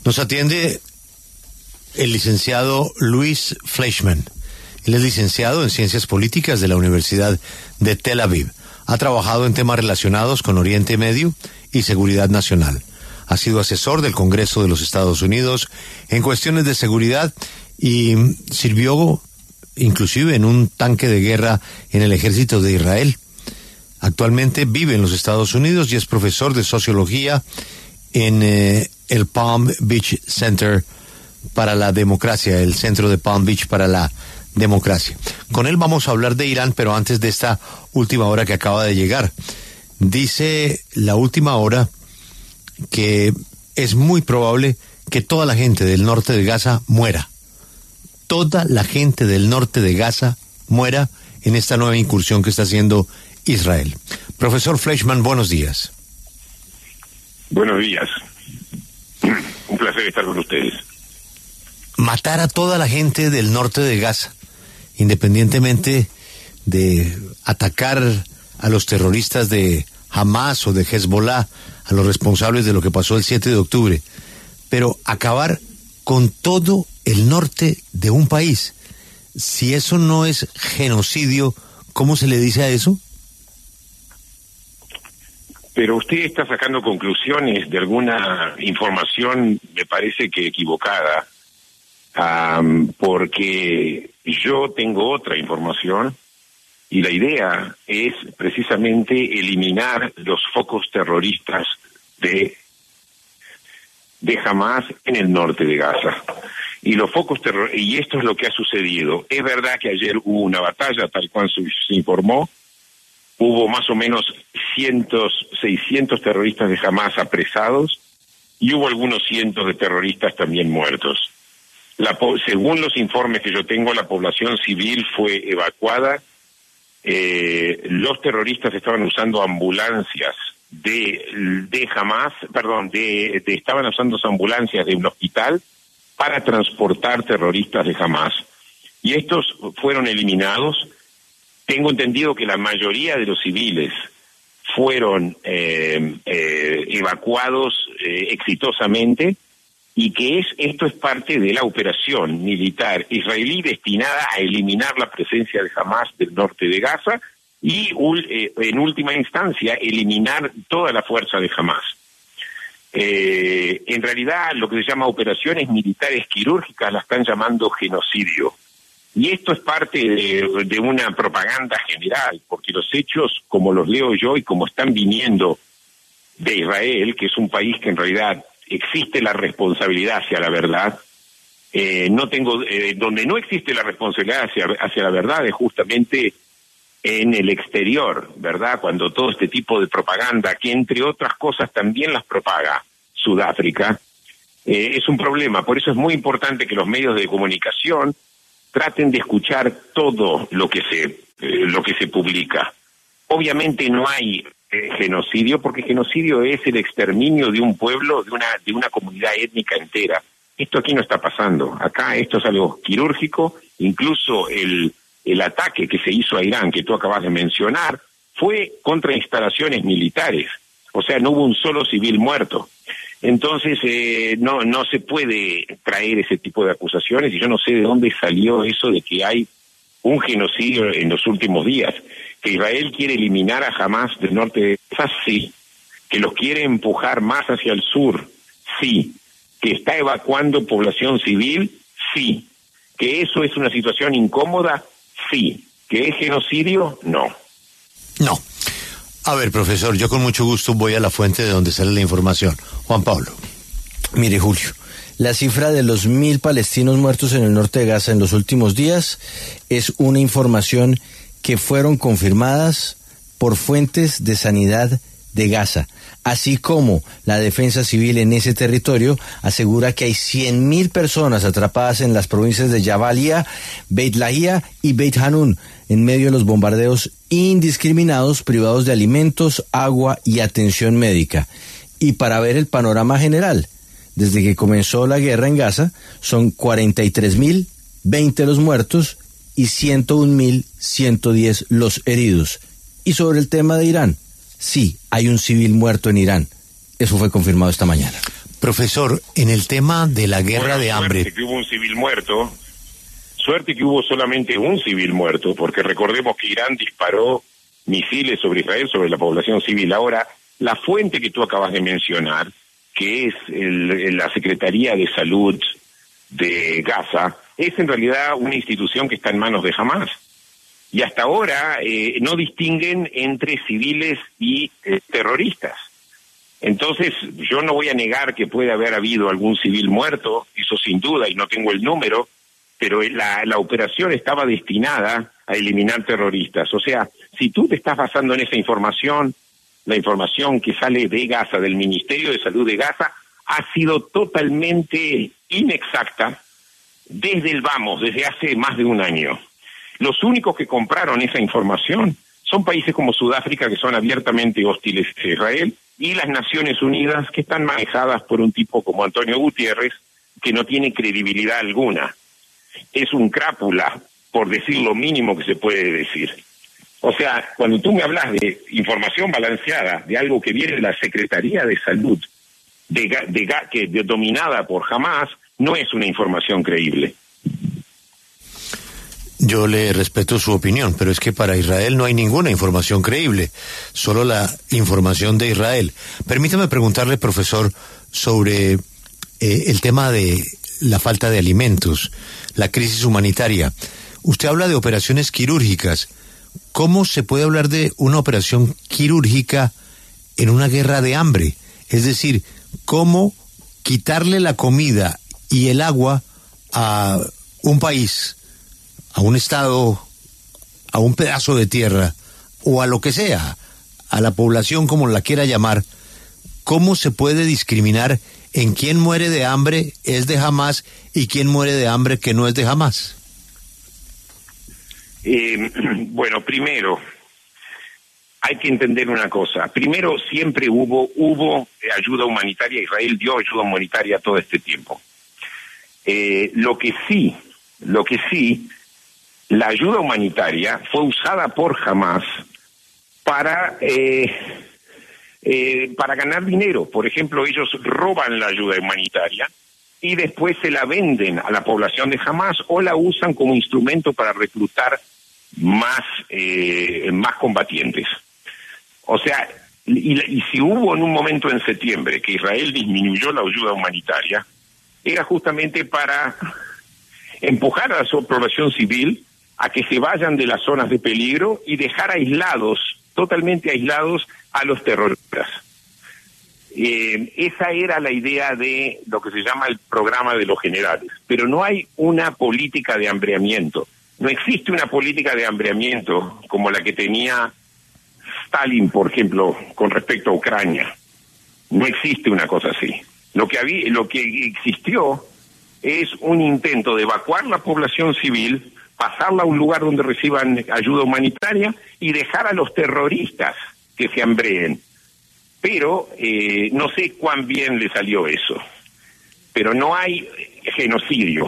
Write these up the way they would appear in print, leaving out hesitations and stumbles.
Nos atiende el licenciado Luis Fleischman. Él es licenciado en Ciencias Políticas de la Universidad de Tel Aviv. Ha trabajado en temas relacionados con Oriente Medio y seguridad nacional. Ha sido asesor del Congreso de los Estados Unidos en cuestiones de seguridad y sirvió inclusive en un tanque de guerra en el ejército de Israel. Actualmente vive en los Estados Unidos y es profesor de sociología en el Palm Beach Center para la Democracia, el Centro de Palm Beach para la Democracia. Con él vamos a hablar de Irán, pero antes de esta última hora que acaba de llegar. Dice la última hora que es muy probable que toda la gente del norte de Gaza muera. Toda la gente del norte de Gaza muera en esta nueva incursión que está haciendo Israel. Profesor Fleischman, buenos días. Buenos días. Un placer estar con ustedes. Matar a toda la gente del norte de Gaza, independientemente de atacar a los terroristas de Hamas o de Hezbollah, a los responsables de lo que pasó el 7 de octubre, pero acabar con todo el norte de un país. Si eso no es genocidio, ¿cómo se le dice a eso? Pero usted está sacando conclusiones de alguna información, me parece que equivocada, porque yo tengo otra información y la idea es precisamente eliminar los focos terroristas de Hamas en el norte de Gaza. Y los focos y esto es lo que ha sucedido. Es verdad que ayer hubo una batalla, tal cual se informó. Hubo más o menos 600 terroristas de Hamas apresados y hubo algunos cientos de terroristas también muertos. Según los informes que yo tengo, la población civil fue evacuada. Los terroristas estaban usando ambulancias de Hamas, estaban usando ambulancias de un hospital para transportar terroristas de Hamas. Y estos fueron eliminados. Tengo entendido que la mayoría de los civiles fueron evacuados exitosamente y que esto es parte de la operación militar israelí destinada a eliminar la presencia de Hamas del norte de Gaza y en última instancia eliminar toda la fuerza de Hamas. En realidad lo que se llama operaciones militares quirúrgicas la están llamando genocidio. Y esto es parte de una propaganda general, porque los hechos, como los leo yo y como están viniendo de Israel, que es un país que en realidad existe la responsabilidad hacia la verdad, donde no existe la responsabilidad hacia la verdad es justamente en el exterior, ¿verdad? Cuando todo este tipo de propaganda, que entre otras cosas también las propaga Sudáfrica, es un problema. Por eso es muy importante que los medios de comunicación traten de escuchar todo lo que se publica. Obviamente no hay genocidio, porque genocidio es el exterminio de un pueblo, de una comunidad étnica entera. Esto aquí no está pasando. Acá esto es algo quirúrgico. Incluso el ataque que se hizo a Irán, que tú acabas de mencionar, fue contra instalaciones militares. O sea, no hubo un solo civil muerto. Entonces, no se puede traer ese tipo de acusaciones y yo no sé de dónde salió eso de que hay un genocidio en los últimos días. Que Israel quiere eliminar a Hamas del norte de Gaza, sí. Que los quiere empujar más hacia el sur, sí. Que está evacuando población civil, sí. Que eso es una situación incómoda, sí. Que es genocidio, no. No. A ver, profesor, yo con mucho gusto voy a la fuente de donde sale la información. Juan Pablo. Mire, Julio, la cifra de los 1.000 palestinos muertos en el norte de Gaza en los últimos días es una información que fueron confirmadas por fuentes de sanidad de Gaza, así como la defensa civil en ese territorio asegura que hay 100.000 personas atrapadas en las provincias de Jabalia, Beit Lahia y Beit Hanun en medio de los bombardeos indiscriminados privados de alimentos, agua y atención médica. Y para ver el panorama general, desde que comenzó la guerra en Gaza, son 43.020 los muertos y 101.110 los heridos. Y sobre el tema de Irán, sí, hay un civil muerto en Irán. Eso fue confirmado esta mañana. Profesor, en el tema de la guerra de hambre... Suerte que hubo un civil muerto, suerte que hubo solamente un civil muerto, porque recordemos que Irán disparó misiles sobre Israel, sobre la población civil. Ahora, la fuente que tú acabas de mencionar, que es la Secretaría de Salud de Gaza, es en realidad una institución que está en manos de Hamás. Y hasta ahora no distinguen entre civiles y terroristas. Entonces, yo no voy a negar que puede haber habido algún civil muerto, eso sin duda, y no tengo el número, pero la operación estaba destinada a eliminar terroristas. O sea, si tú te estás basando en esa información, la información que sale de Gaza, del Ministerio de Salud de Gaza, ha sido totalmente inexacta desde desde hace más de un año. Los únicos que compraron esa información son países como Sudáfrica, que son abiertamente hostiles a Israel, y las Naciones Unidas, que están manejadas por un tipo como Antonio Gutiérrez, que no tiene credibilidad alguna. Es un crápula, por decir lo mínimo que se puede decir. O sea, cuando tú me hablas de información balanceada, de algo que viene de la Secretaría de Salud, dominada por Hamás, no es una información creíble. Yo le respeto su opinión, pero es que para Israel no hay ninguna información creíble, solo la información de Israel. Permítame preguntarle, profesor, sobre el tema de la falta de alimentos, la crisis humanitaria. Usted habla de operaciones quirúrgicas. ¿Cómo se puede hablar de una operación quirúrgica en una guerra de hambre? Es decir, ¿cómo quitarle la comida y el agua a un país, a un estado, a un pedazo de tierra, o a lo que sea, a la población como la quiera llamar? ¿Cómo se puede discriminar en quién muere de hambre es de Hamás y quién muere de hambre que no es de Hamás? Bueno, primero, hay que entender una cosa. Primero, siempre hubo ayuda humanitaria. Israel dio ayuda humanitaria todo este tiempo. Lo que sí, la ayuda humanitaria fue usada por Hamás para ganar dinero. Por ejemplo, ellos roban la ayuda humanitaria y después se la venden a la población de Hamás o la usan como instrumento para reclutar más combatientes. O sea, y si hubo en un momento en septiembre que Israel disminuyó la ayuda humanitaria, era justamente para empujar a la población civil a que se vayan de las zonas de peligro y dejar totalmente aislados a los terroristas. Esa era la idea de lo que se llama el programa de los generales. Pero no hay una política de hambriamiento. No existe una política de hambriamiento como la que tenía Stalin, por ejemplo, con respecto a Ucrania. No existe una cosa así. Lo que existió es un intento de evacuar la población civil, pasarla a un lugar donde reciban ayuda humanitaria y dejar a los terroristas que se hambreen. Pero no sé cuán bien le salió eso. Pero no hay genocidio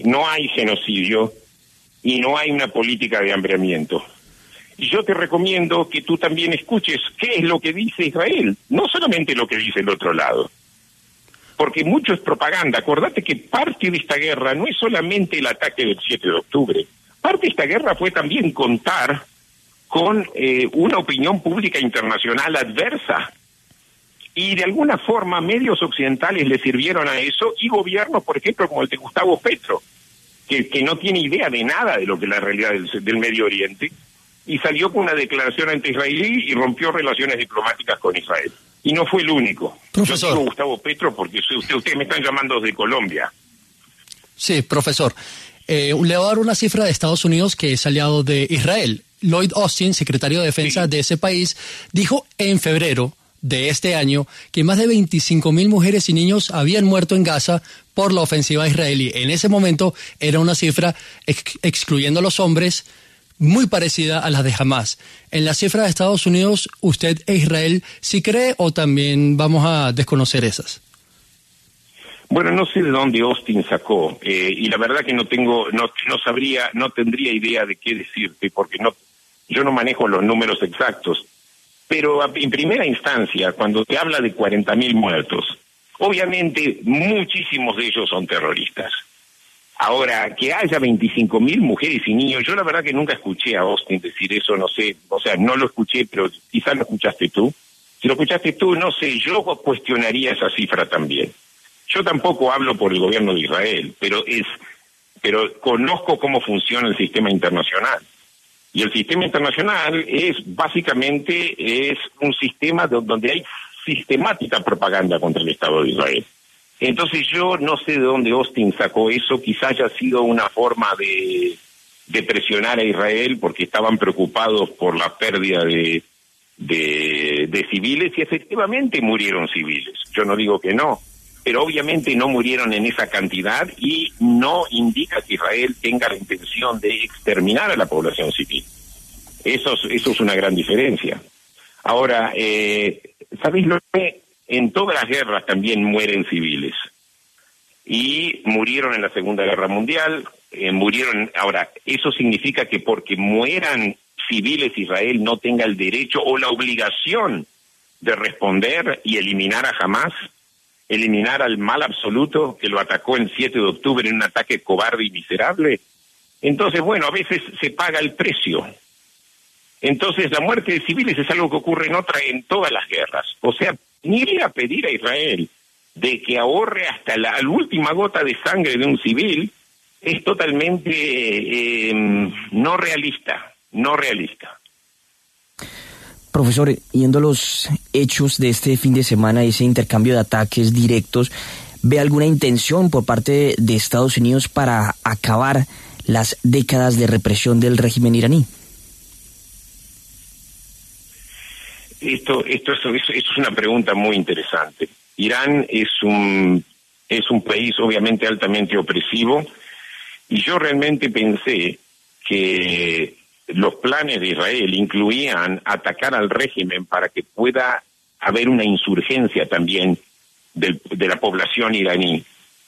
y no hay una política de hambriamiento. Y yo te recomiendo que tú también escuches qué es lo que dice Israel, no solamente lo que dice el otro lado. Porque mucho es propaganda. Acordate que parte de esta guerra no es solamente el ataque del 7 de octubre. Parte de esta guerra fue también contar con una opinión pública internacional adversa. Y de alguna forma medios occidentales le sirvieron a eso, y gobiernos, por ejemplo, como el de Gustavo Petro, que no tiene idea de nada de lo que es la realidad del Medio Oriente, y salió con una declaración anti-israelí y rompió relaciones diplomáticas con Israel. Y no fue el único. Profesor. Yo digo Gustavo Petro porque ustedes me están llamando desde Colombia. Sí, profesor. Le voy a dar una cifra de Estados Unidos que es aliado de Israel. Lloyd Austin, secretario de Defensa de ese país, dijo en febrero de este año que más de 25,000 mujeres y niños habían muerto en Gaza por la ofensiva israelí. En ese momento era una cifra, excluyendo a los hombres, muy parecida a la de Hamás. En la cifra de Estados Unidos, ¿usted e Israel sí cree o también vamos a desconocer esas? Bueno, no sé de dónde Austin sacó, y la verdad que no tendría idea de qué decirte, porque yo no manejo los números exactos. Pero en primera instancia, cuando te habla de 40,000 muertos, Obviamente, muchísimos de ellos son terroristas. Ahora, que haya 25.000 mujeres y niños, yo la verdad que nunca escuché a Austin decir eso, no sé, o sea, no lo escuché, pero quizás lo escuchaste tú. Si lo escuchaste tú, no sé, yo cuestionaría esa cifra también. Yo tampoco hablo por el gobierno de Israel, pero conozco cómo funciona el sistema internacional. Y el sistema internacional es un sistema donde hay sistemática propaganda contra el Estado de Israel. Entonces yo no sé de dónde Austin sacó eso, quizás haya sido una forma de presionar a Israel porque estaban preocupados por la pérdida de civiles, y efectivamente murieron civiles. Yo no digo que no, pero obviamente no murieron en esa cantidad y no indica que Israel tenga la intención de exterminar a la población civil. Eso es una gran diferencia. Ahora, ¿sabéis lo que? En todas las guerras también mueren civiles. Y murieron en la Segunda Guerra Mundial, ahora, eso significa que porque mueran civiles Israel no tenga el derecho o la obligación de responder y eliminar a Hamás, eliminar al mal absoluto que lo atacó el 7 de octubre en un ataque cobarde y miserable. Entonces, bueno, a veces se paga el precio. Entonces, la muerte de civiles es algo que ocurre en todas las guerras. O sea, ni ir a pedir a Israel de que ahorre hasta la última gota de sangre de un civil es totalmente no realista. Profesor, yendo a los hechos de este fin de semana, ese intercambio de ataques directos, ¿ve alguna intención por parte de Estados Unidos para acabar las décadas de represión del régimen iraní? Esto es una pregunta muy interesante. Irán es un país obviamente altamente opresivo, y yo realmente pensé que los planes de Israel incluían atacar al régimen para que pueda haber una insurgencia también de la población iraní.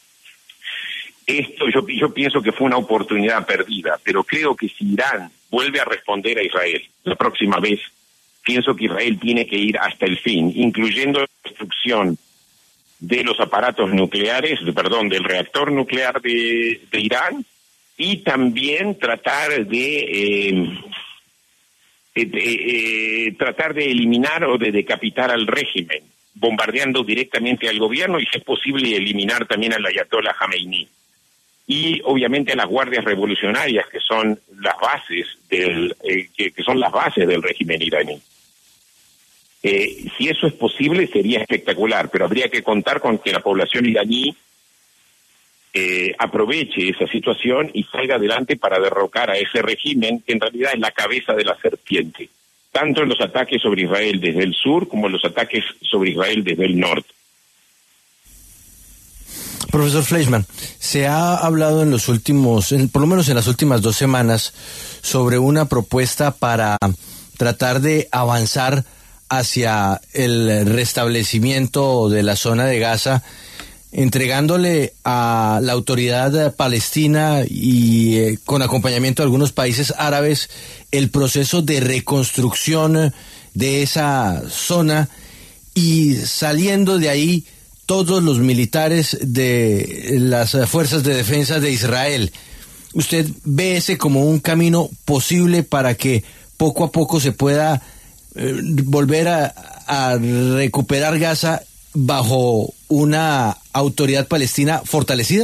Esto yo pienso que fue una oportunidad perdida, pero creo que si Irán vuelve a responder a Israel la próxima vez, pienso que Israel tiene que ir hasta el fin, incluyendo la destrucción de los aparatos nucleares, del reactor nuclear de Irán, y también tratar de eliminar o de decapitar al régimen, bombardeando directamente al gobierno y, si es posible, eliminar también al ayatollah Jamenei. Y obviamente a las guardias revolucionarias, que son las bases del régimen iraní. Si eso es posible, sería espectacular, pero habría que contar con que la población iraní aproveche esa situación y salga adelante para derrocar a ese régimen, que en realidad es la cabeza de la serpiente, tanto en los ataques sobre Israel desde el sur como en los ataques sobre Israel desde el norte. Profesor Fleischman, se ha hablado por lo menos en las últimas 2 semanas, sobre una propuesta para tratar de avanzar hacia el restablecimiento de la zona de Gaza, entregándole a la autoridad palestina y con acompañamiento de algunos países árabes el proceso de reconstrucción de esa zona, y saliendo de ahí todos los militares de las fuerzas de defensa de Israel. ¿Usted ve ese como un camino posible para que poco a poco se pueda volver a recuperar Gaza bajo una autoridad palestina fortalecida?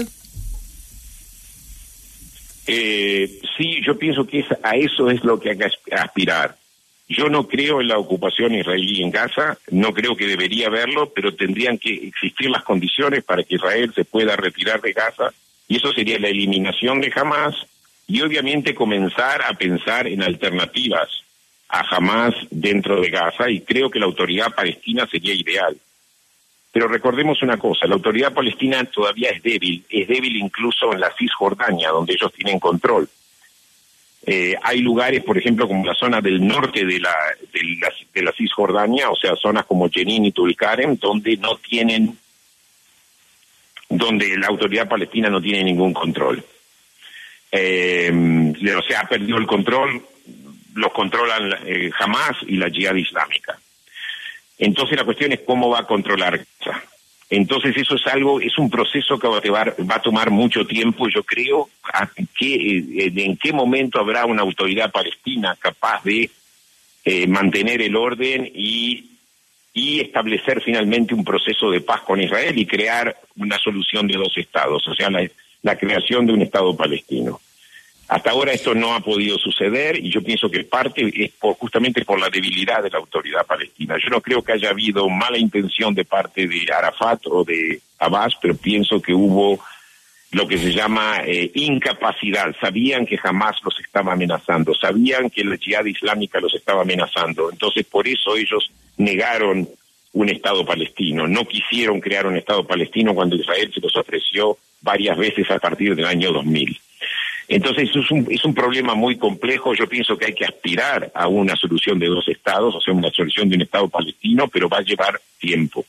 Sí, yo pienso que a eso es lo que hay que aspirar. Yo no creo en la ocupación israelí en Gaza, no creo que debería haberlo, pero tendrían que existir las condiciones para que Israel se pueda retirar de Gaza, y eso sería la eliminación de Hamás, y obviamente comenzar a pensar en alternativas a Hamás dentro de Gaza, y creo que la autoridad palestina sería ideal. Pero recordemos una cosa, la autoridad palestina todavía es débil incluso en la Cisjordania, donde ellos tienen control. Hay lugares, por ejemplo, como la zona del norte de la Cisjordania, o sea, zonas como Jenin y Tulkarem, donde la autoridad palestina no tiene ningún control. O sea, ha perdido el control, los controlan Hamás y la Yihad Islámica. Entonces la cuestión es cómo va a controlar Gaza. Entonces eso es un proceso que va a tomar mucho tiempo. Yo creo en qué momento habrá una autoridad palestina capaz de mantener el orden y establecer finalmente un proceso de paz con Israel y crear una solución de 2 estados, o sea, la creación de un estado palestino. Hasta ahora esto no ha podido suceder y yo pienso que parte es justamente por la debilidad de la autoridad palestina. Yo no creo que haya habido mala intención de parte de Arafat o de Abbas, pero pienso que hubo lo que se llama incapacidad. Sabían que Hamás los estaba amenazando, sabían que la Yihad Islámica los estaba amenazando. Entonces, por eso ellos negaron un Estado palestino. No quisieron crear un Estado palestino cuando Israel se los ofreció varias veces a partir del año 2000. Entonces, es un problema muy complejo. Yo pienso que hay que aspirar a una solución de 2 estados, o sea, una solución de un Estado palestino, pero va a llevar tiempo.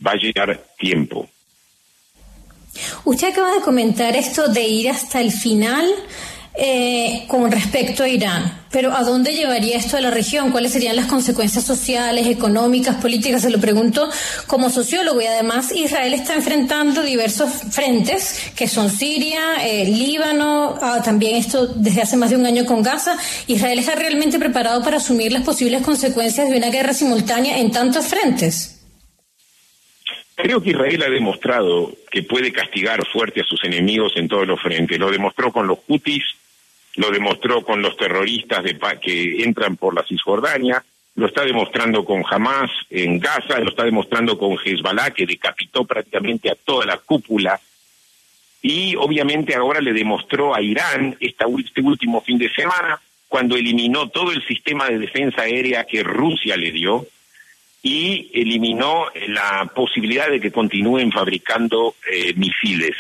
Usted acaba de comentar esto de ir hasta el final con respecto a Irán, pero ¿a dónde llevaría esto a la región? ¿Cuáles serían las consecuencias sociales, económicas, políticas? Se lo pregunto como sociólogo, y además Israel está enfrentando diversos frentes, que son Siria, Líbano, también esto desde hace más de un año con Gaza. ¿Israel está realmente preparado para asumir las posibles consecuencias de una guerra simultánea en tantos frentes? Creo que Israel ha demostrado que puede castigar fuerte a sus enemigos en todos los frentes. Lo demostró con los hutis, lo demostró con los terroristas que entran por la Cisjordania, lo está demostrando con Hamás en Gaza, lo está demostrando con Hezbollah, que decapitó prácticamente a toda la cúpula, y obviamente ahora le demostró a Irán este último fin de semana, cuando eliminó todo el sistema de defensa aérea que Rusia le dio, y eliminó la posibilidad de que continúen fabricando misiles,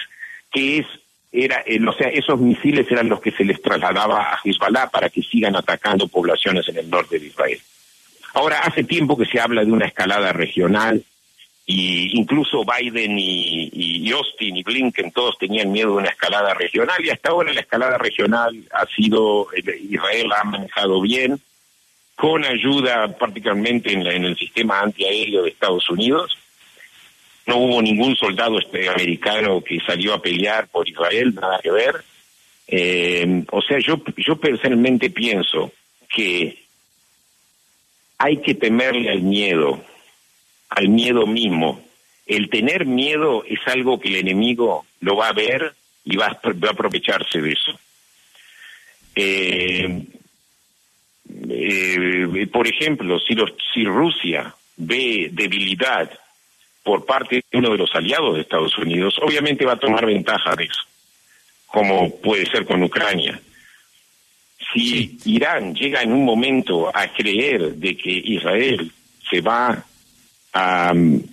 esos misiles eran los que se les trasladaba a Hezbollah para que sigan atacando poblaciones en el norte de Israel. Ahora, hace tiempo que se habla de una escalada regional, y incluso Biden y Austin y Blinken todos tenían miedo de una escalada regional, y hasta ahora la escalada regional Israel la ha manejado bien, con ayuda prácticamente en el sistema antiaéreo de Estados Unidos. No hubo ningún soldado americano que salió a pelear por Israel, nada que ver. O sea, yo personalmente pienso que hay que temerle al miedo mismo. El tener miedo es algo que el enemigo lo va a ver y va a aprovecharse de eso. Por ejemplo, si Rusia ve debilidad por parte de uno de los aliados de Estados Unidos, obviamente va a tomar ventaja de eso, como puede ser con Ucrania. Si Irán llega en un momento a creer de que Israel se va a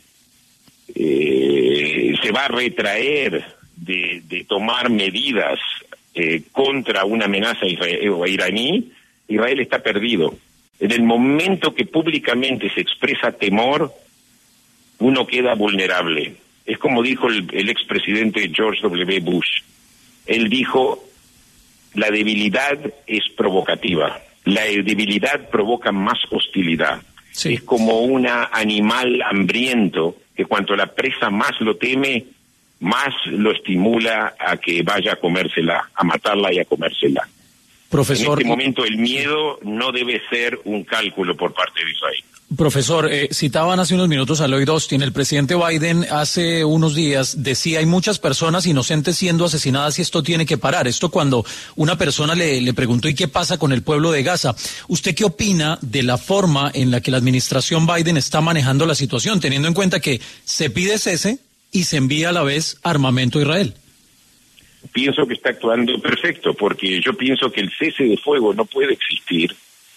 retraer de tomar medidas contra una amenaza iraní, Israel está perdido. En el momento que públicamente se expresa temor, uno queda vulnerable. Es como dijo el expresidente George W. Bush. Él dijo, la debilidad es provocativa. La debilidad provoca más hostilidad. Sí. Es como un animal hambriento que cuanto la presa más lo teme, más lo estimula a que vaya a comérsela, a matarla y a comérsela. Profesor, en este momento el miedo no debe ser un cálculo por parte de Israel. Profesor, citaban hace unos minutos a Lloyd Austin. El presidente Biden hace unos días decía, hay muchas personas inocentes siendo asesinadas y esto tiene que parar. Esto cuando una persona le preguntó, ¿y qué pasa con el pueblo de Gaza? ¿Usted qué opina de la forma en la que la administración Biden está manejando la situación, teniendo en cuenta que se pide cese y se envía a la vez armamento a Israel? Pienso que está actuando perfecto, porque yo pienso que el cese de fuego no puede existir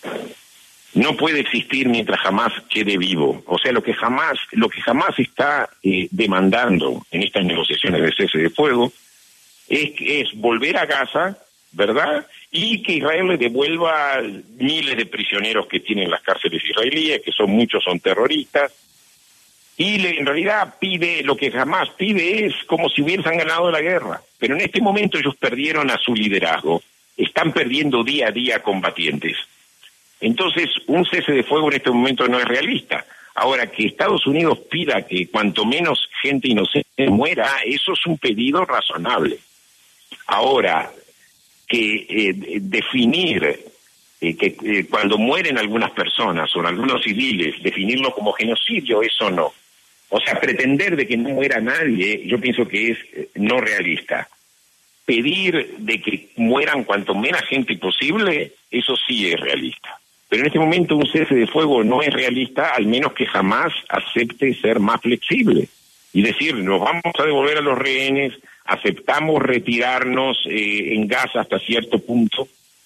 mientras Hamás quede vivo. O sea, lo que Hamás está demandando en estas negociaciones de cese de fuego es volver a Gaza, ¿verdad? Y que Israel le devuelva miles de prisioneros que tienen las cárceles israelíes, que muchos son terroristas. Y en realidad lo que Hamás pide es como si hubiesen ganado la guerra. Pero en este momento ellos perdieron a su liderazgo. Están perdiendo día a día combatientes. Entonces, un cese de fuego en este momento no es realista. Ahora, que Estados Unidos pida que cuanto menos gente inocente muera, eso es un pedido razonable. Ahora, que definir que cuando mueren algunas personas o algunos civiles, definirlo como genocidio, eso no. O sea, pretender de que no muera nadie, yo pienso que es no realista. Pedir de que mueran cuanto menos gente posible, eso sí es realista. Pero en este momento un cese de fuego no es realista, al menos que jamás acepte ser más flexible. Y decir, nos vamos a devolver a los rehenes, aceptamos retirarnos en Gaza hasta cierto punto,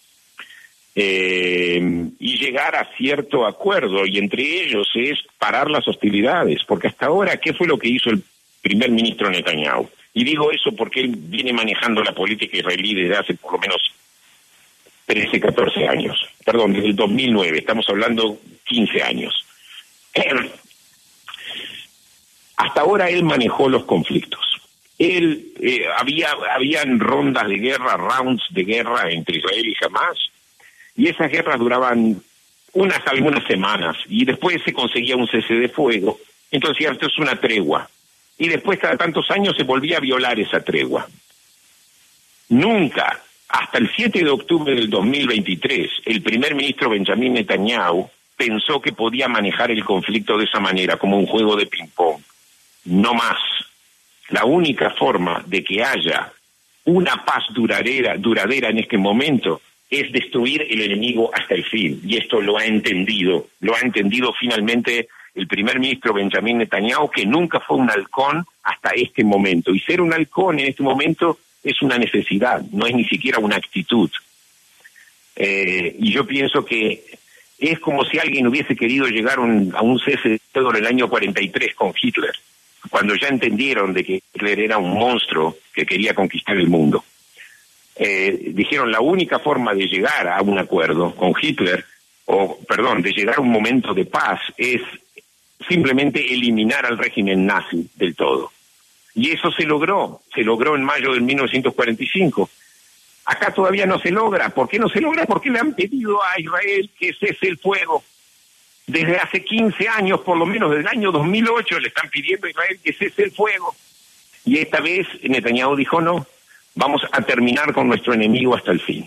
y llegar a cierto acuerdo, y entre ellos es parar las hostilidades, porque hasta ahora, ¿qué fue lo que hizo el primer ministro Netanyahu? Y digo eso porque él viene manejando la política israelí desde hace por lo menos 13, 14 años, perdón, desde el 2009, estamos hablando 15 años. Hasta ahora él manejó los conflictos. Habían rondas de guerra, rounds de guerra entre Israel y Hamás, y esas guerras duraban algunas semanas, y después se conseguía un cese de fuego. Entonces esto es una tregua, y después cada tantos años se volvía a violar esa tregua. Nunca, hasta el 7 de octubre del 2023, el primer ministro Benjamin Netanyahu pensó que podía manejar el conflicto de esa manera, como un juego de ping-pong. No más. La única forma de que haya una paz duradera en este momento es destruir el enemigo hasta el fin, y esto lo ha entendido finalmente el primer ministro Benjamin Netanyahu, que nunca fue un halcón hasta este momento, y ser un halcón en este momento es una necesidad, no es ni siquiera una actitud. Y yo pienso que es como si alguien hubiese querido llegar a un cese de fuego en el año 43 con Hitler, cuando ya entendieron de que Hitler era un monstruo que quería conquistar el mundo. Dijeron la única forma de llegar a un acuerdo con Hitler, de llegar a un momento de paz, es simplemente eliminar al régimen nazi del todo. Y eso se logró en mayo de 1945. Acá todavía no se logra. ¿Por qué no se logra? Porque le han pedido a Israel que cese el fuego. Desde hace 15 años, por lo menos desde el año 2008, le están pidiendo a Israel que cese el fuego. Y esta vez Netanyahu dijo no, vamos a terminar con nuestro enemigo hasta el fin.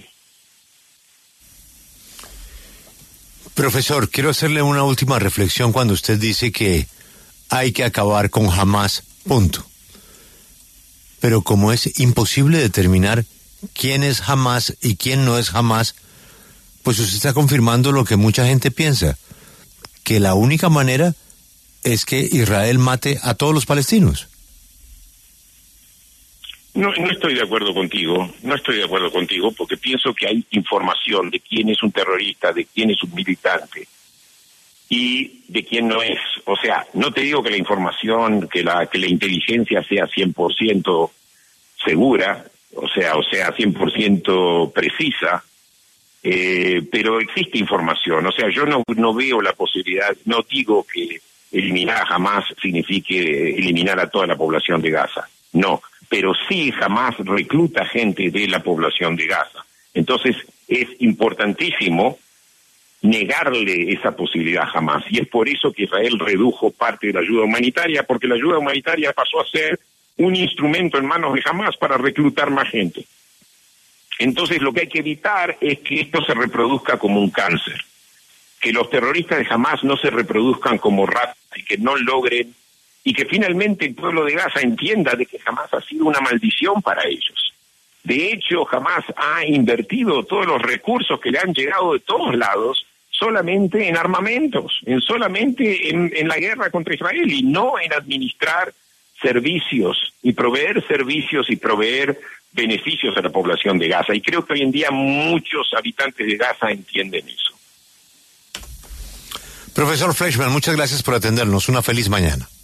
Profesor, quiero hacerle una última reflexión cuando usted dice que hay que acabar con Hamás, punto. Pero como es imposible determinar quién es Hamás y quién no es Hamás, pues usted está confirmando lo que mucha gente piensa, que la única manera es que Israel mate a todos los palestinos. No estoy de acuerdo contigo, porque pienso que hay información de quién es un terrorista, de quién es un militante y de quién no es. O sea, no te digo que la información, que la inteligencia sea 100% segura, o sea 100% precisa, pero existe información. O sea, yo no veo la posibilidad, no digo que eliminar a Hamás signifique eliminar a toda la población de Gaza, no. Pero sí Hamás recluta gente de la población de Gaza. Entonces es importantísimo negarle esa posibilidad a Hamás. Y es por eso que Israel redujo parte de la ayuda humanitaria, porque la ayuda humanitaria pasó a ser un instrumento en manos de Hamás para reclutar más gente. Entonces lo que hay que evitar es que esto se reproduzca como un cáncer. Que los terroristas de Hamás no se reproduzcan como ratas y que no logren, y que finalmente el pueblo de Gaza entienda de que Hamás ha sido una maldición para ellos. De hecho, Hamás ha invertido todos los recursos que le han llegado de todos lados solamente en armamentos, solamente en la guerra contra Israel, y no en administrar servicios y proveer beneficios a la población de Gaza. Y creo que hoy en día muchos habitantes de Gaza entienden eso. Profesor Fleischman, muchas gracias por atendernos. Una feliz mañana.